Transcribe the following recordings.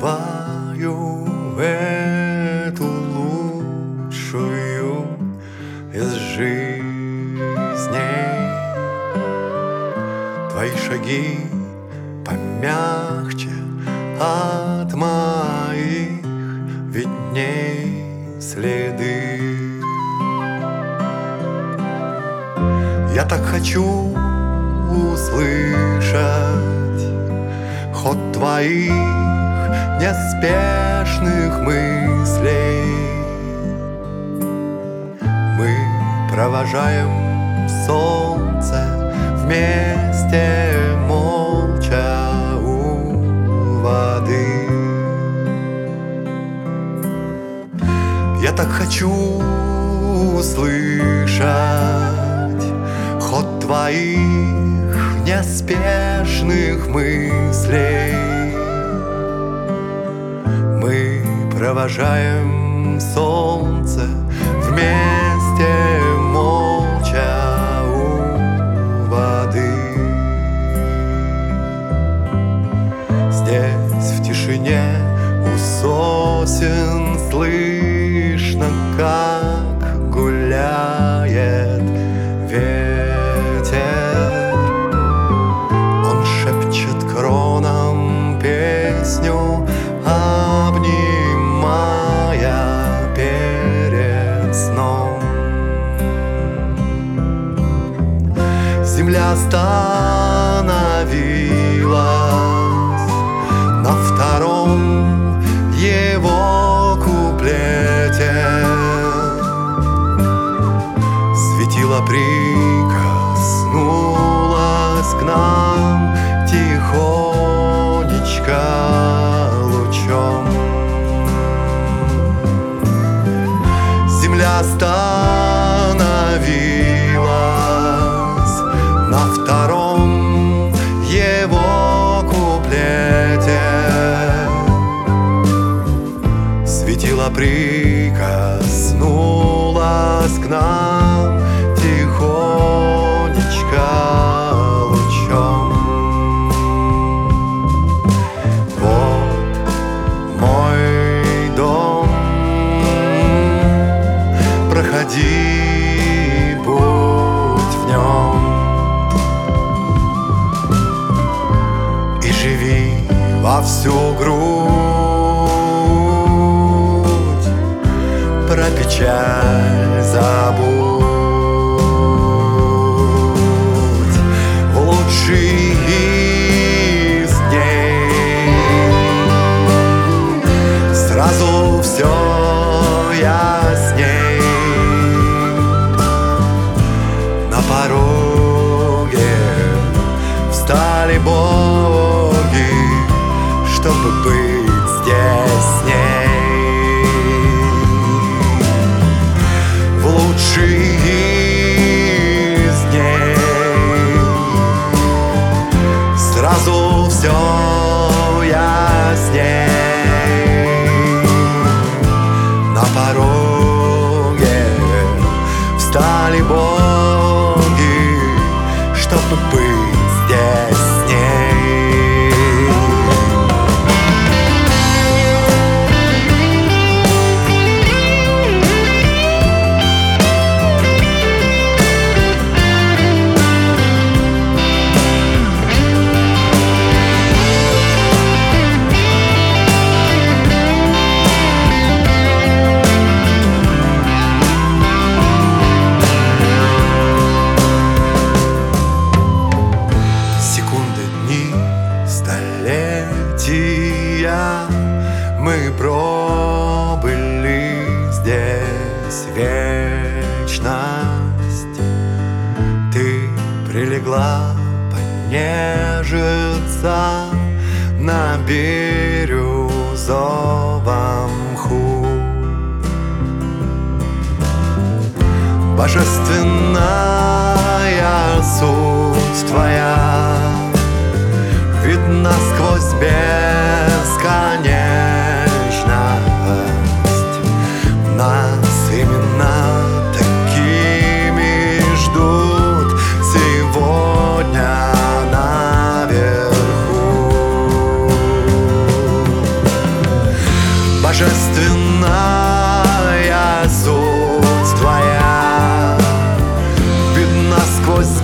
твою эту лучшую из жизней. Твои шаги помягче от моих видней следы. Я так хочу услышать ход твоих неспешных мыслей. Мы провожаем солнце вместе молча у воды. Я так хочу услышать ход твоих неспешных мыслей. Мы провожаем солнце вместе молча у воды. Здесь в тишине у сосен слышно, как гуляет ветер. Он шепчет кронам песню, обнимая перед сном. Земля остановилась на втором его куплете. Светило прикоснулось к нам тихонечко лучом. Земля остановилась на втором его куплете. Светило прикоснулось к нам тихонечко лучом. Вот мой дом, проходи, будь в нем и живи во всю грудь, про печаль забудь. В лучший из дней сразу все ясней. На пороге встали боги, чтобы быть здесь с ней. В лучший из дней сразу все ясней. На пороге встали боги, чтобы быть здесь с ней. Мы пробыли здесь вечность. Ты прилегла понежиться на бирюзовом мху. Божественная суть твоя видна сквозь бесконечность. Нас именно такими ждут сегодня наверху. божественная суть твоя видна сквозь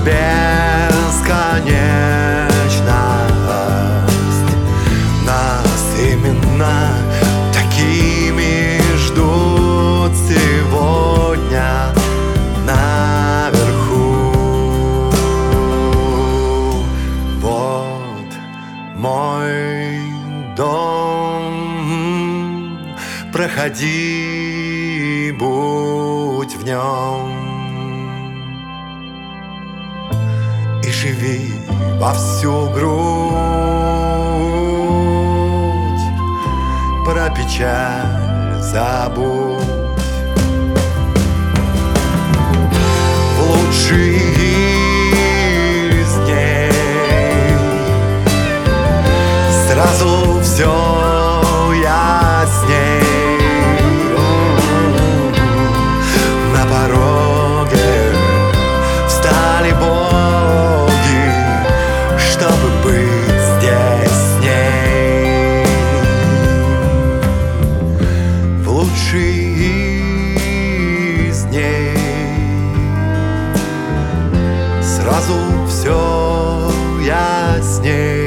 бесконечность. Нас именно такими ждут сегодня наверху. Вот мой дом, проходи, будь в нем и живи во всю грудь, про печаль забудь. В лучшие из дней сразу все ясней. На пороге встали боги, чтобы быть здесь с ней. В лучшие из дней сразу все ясней.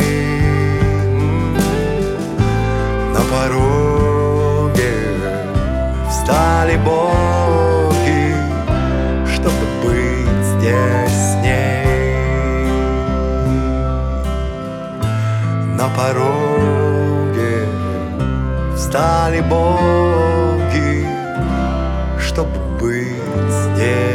На пороге встали боги, чтобы быть здесь с ней. На пороге встали боги, чтобы быть здесь.